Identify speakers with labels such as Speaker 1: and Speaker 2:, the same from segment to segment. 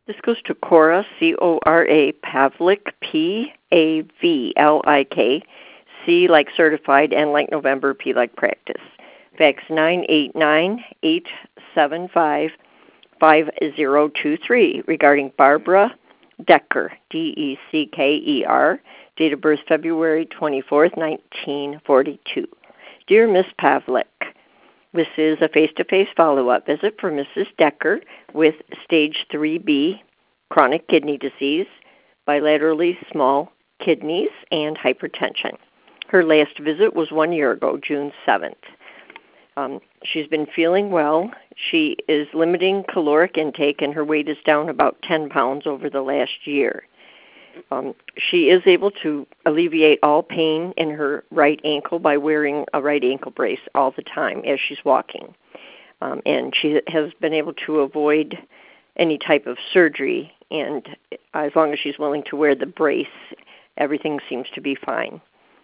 Speaker 1: This goes to Cora, C-O-R-A, Pavlik, P-A-V-L-I-K, C like certified, N like November, P like practice. Fax 989-875-5023 regarding Barbara Decker, D-E-C-K-E-R, date of birth February 24th, 1942. Dear Miss Pavlik, this is a face-to-face follow-up visit for Mrs. Decker with stage 3B chronic kidney disease, bilaterally small kidneys, and hypertension. Her last visit was 1 year ago, June 7th. She's been feeling well. She is limiting caloric intake, and her weight is down about 10 pounds over the last year. She is able to alleviate all pain in her right ankle by wearing a right ankle brace all the time as she's walking. And she has been able to avoid any type of surgery, and as long as she's willing to wear the brace, everything seems to be fine.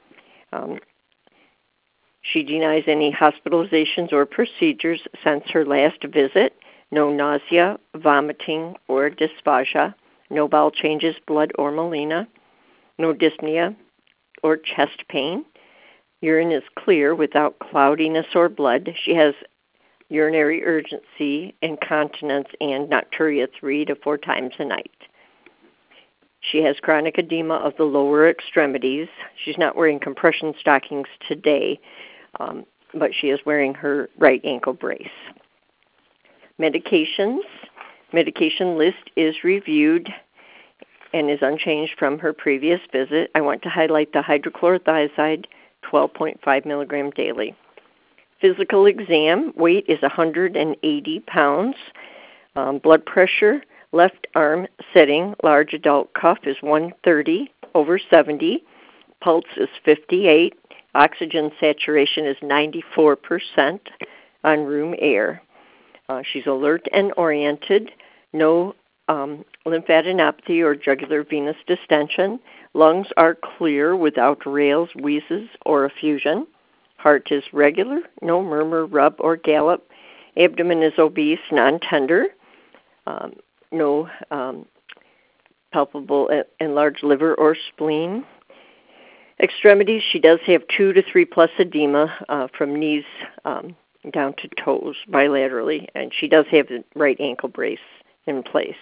Speaker 1: She denies any hospitalizations or procedures since her last visit. No nausea, vomiting, or dysphagia. No bowel changes, blood or melena. No dyspnea or chest pain. Urine is clear without cloudiness or blood. She has urinary urgency, incontinence, and nocturia 3 to 4 times a night. She has chronic edema of the lower extremities. She's not wearing compression stockings today, but she is wearing her right ankle brace. Medications. Medication list is reviewed and is unchanged from her previous visit. I want to highlight the hydrochlorothiazide, 12.5 milligram daily. Physical exam, weight is 180 pounds. Blood pressure, left arm sitting, large adult cuff is 130/70. Pulse is 58. Oxygen saturation is 94% on room air. She's alert and oriented. No lymphadenopathy or jugular venous distension. Lungs are clear without rales, wheezes, or effusion. Heart is regular, no murmur, rub, or gallop. Abdomen is obese, non-tender. No palpable enlarged liver or spleen. Extremities, she does have 2 to 3 plus edema from knees down to toes bilaterally, and she does have the right ankle brace in place.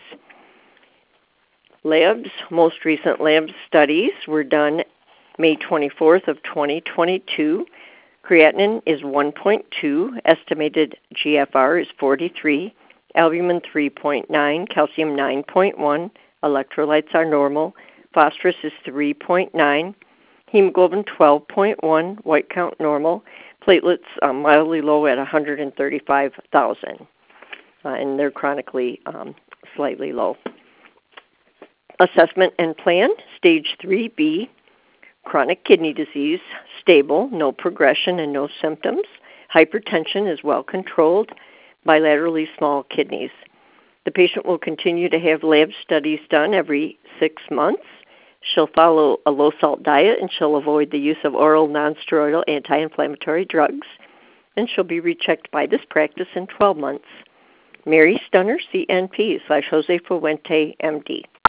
Speaker 1: Labs, most recent lab studies were done May 24th of 2022. Creatinine is 1.2, estimated GFR is 43, albumin 3.9, calcium 9.1, electrolytes are normal, phosphorus is 3.9, hemoglobin 12.1, white count normal, platelets mildly low at 135,000, and they're chronically slightly low. Assessment and plan, stage 3B, chronic kidney disease, stable, no progression and no symptoms. Hypertension is well controlled, bilaterally small kidneys. The patient will continue to have lab studies done every 6 months. She'll follow a low-salt diet, and she'll avoid the use of oral nonsteroidal anti-inflammatory drugs, and she'll be rechecked by this practice in 12 months. Mary Stunner, CNP, /Jose Fuente, MD.